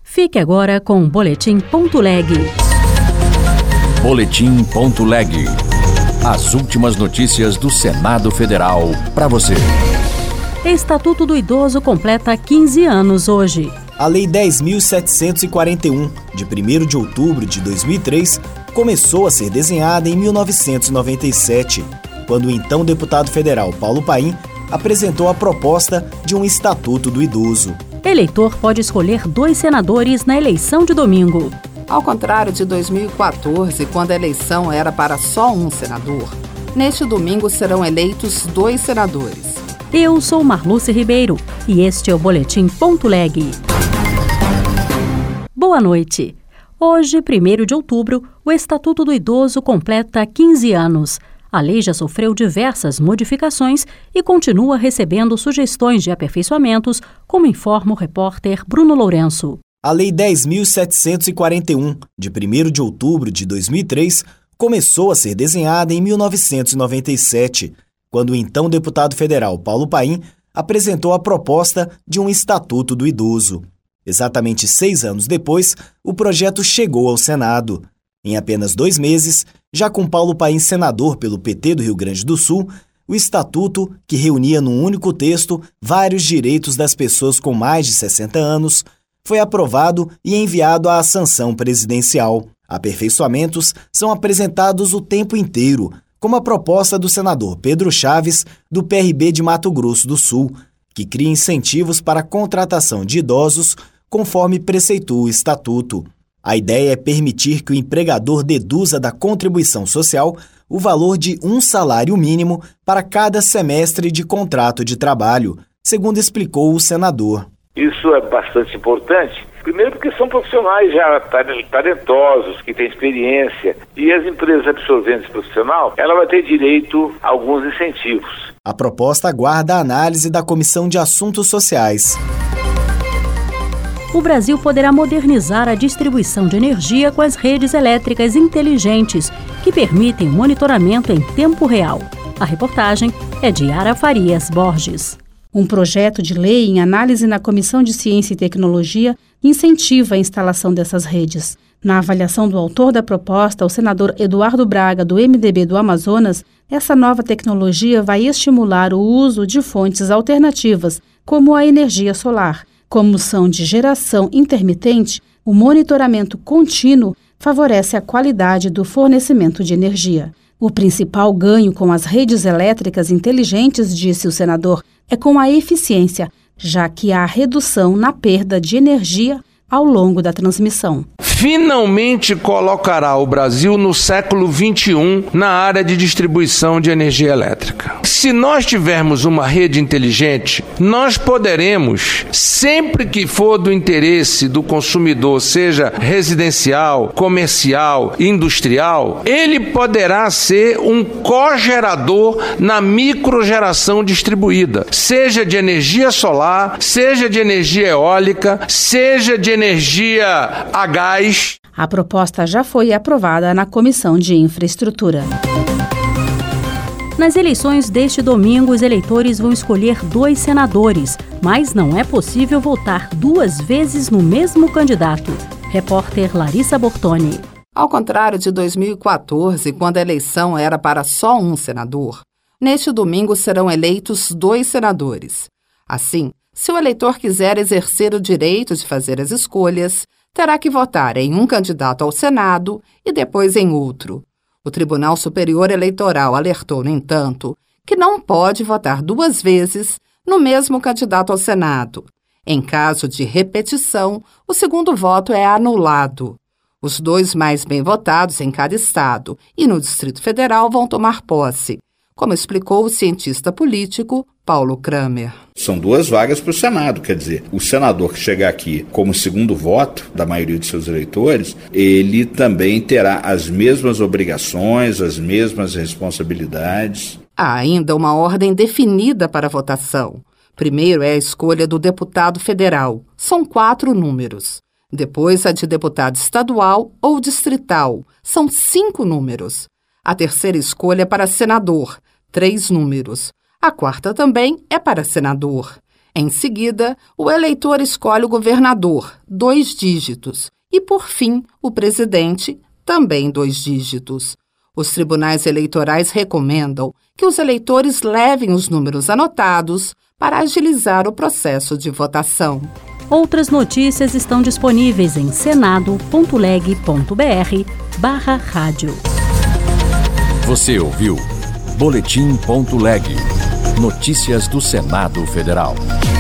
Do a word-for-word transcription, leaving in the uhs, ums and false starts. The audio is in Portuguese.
Fique agora com o Boletim Ponto Leg. Boletim Ponto Leg. As últimas notícias do Senado Federal para você. Estatuto do Idoso completa quinze anos hoje. A Lei dez mil setecentos e quarenta e um, de primeiro de outubro de dois mil e três, começou a ser desenhada em mil novecentos e noventa e sete, quando o então deputado federal Paulo Paim apresentou a proposta de um Estatuto do Idoso. Eleitor pode escolher dois senadores na eleição de domingo. Ao contrário de dois mil e quatorze, quando a eleição era para só um senador, neste domingo serão eleitos dois senadores. Eu sou Marluce Ribeiro e este é o Boletim Ponto Leg. Boa noite. Hoje, primeiro de outubro, o Estatuto do Idoso completa quinze anos. A lei já sofreu diversas modificações e continua recebendo sugestões de aperfeiçoamentos, como informa o repórter Bruno Lourenço. A Lei dez mil setecentos e quarenta e um, de primeiro de outubro de dois mil e três, começou a ser desenhada em mil novecentos e noventa e sete, quando o então deputado federal Paulo Paim apresentou a proposta de um Estatuto do Idoso. Exatamente seis anos depois, o projeto chegou ao Senado. Em apenas dois meses, já com Paulo Paim senador pelo P T do Rio Grande do Sul, o Estatuto, que reunia num único texto vários direitos das pessoas com mais de sessenta anos, foi aprovado e enviado à sanção presidencial. Aperfeiçoamentos são apresentados o tempo inteiro, como a proposta do senador Pedro Chaves, do P R B de Mato Grosso do Sul, que cria incentivos para a contratação de idosos, conforme preceitua o Estatuto. A ideia é permitir que o empregador deduza da contribuição social o valor de um salário mínimo para cada semestre de contrato de trabalho, segundo explicou o senador. Isso é bastante importante, primeiro porque são profissionais já talentosos, que têm experiência, e as empresas absorvendo esse profissional, ela vai ter direito a alguns incentivos. A proposta aguarda a análise da Comissão de Assuntos Sociais. O Brasil poderá modernizar a distribuição de energia com as redes elétricas inteligentes, que permitem monitoramento em tempo real. A reportagem é de Yara Farias Borges. Um projeto de lei em análise na Comissão de Ciência e Tecnologia incentiva a instalação dessas redes. Na avaliação do autor da proposta, o senador Eduardo Braga, do M D B do Amazonas, essa nova tecnologia vai estimular o uso de fontes alternativas, como a energia solar. Como são de geração intermitente, o monitoramento contínuo favorece a qualidade do fornecimento de energia. O principal ganho com as redes elétricas inteligentes, disse o senador, é com a eficiência, já que há redução na perda de energia ao longo da transmissão. Finalmente colocará o Brasil no século vinte e um na área de distribuição de energia elétrica. Se nós tivermos uma rede inteligente, nós poderemos, sempre que for do interesse do consumidor, seja residencial, comercial, industrial, ele poderá ser um cogerador na microgeração distribuída, seja de energia solar, seja de energia eólica, seja de energia a gás. A proposta já foi aprovada na Comissão de Infraestrutura. Nas eleições deste domingo, os eleitores vão escolher dois senadores, mas não é possível votar duas vezes no mesmo candidato. Repórter Larissa Bortoni. Ao contrário de dois mil e quatorze, quando a eleição era para só um senador, neste domingo serão eleitos dois senadores. Assim, se o eleitor quiser exercer o direito de fazer as escolhas, terá que votar em um candidato ao Senado e depois em outro. O Tribunal Superior Eleitoral alertou, no entanto, que não pode votar duas vezes no mesmo candidato ao Senado. Em caso de repetição, o segundo voto é anulado. Os dois mais bem votados em cada estado e no Distrito Federal vão tomar posse, como explicou o cientista político Paulo Kramer. São duas vagas para o Senado, quer dizer, o senador que chegar aqui como segundo voto da maioria de seus eleitores, ele também terá as mesmas obrigações, as mesmas responsabilidades. Há ainda uma ordem definida para a votação. Primeiro é a escolha do deputado federal, são quatro números. Depois a de deputado estadual ou distrital, são cinco números. A terceira escolha é para senador, três números. A quarta também é para senador. Em seguida, o eleitor escolhe o governador, dois dígitos, e, por fim, o presidente, também dois dígitos. Os tribunais eleitorais recomendam que os eleitores levem os números anotados para agilizar o processo de votação. Outras notícias estão disponíveis em senado ponto leg ponto br barra rádio. Você ouviu Boletim ponto leg. Notícias do Senado Federal.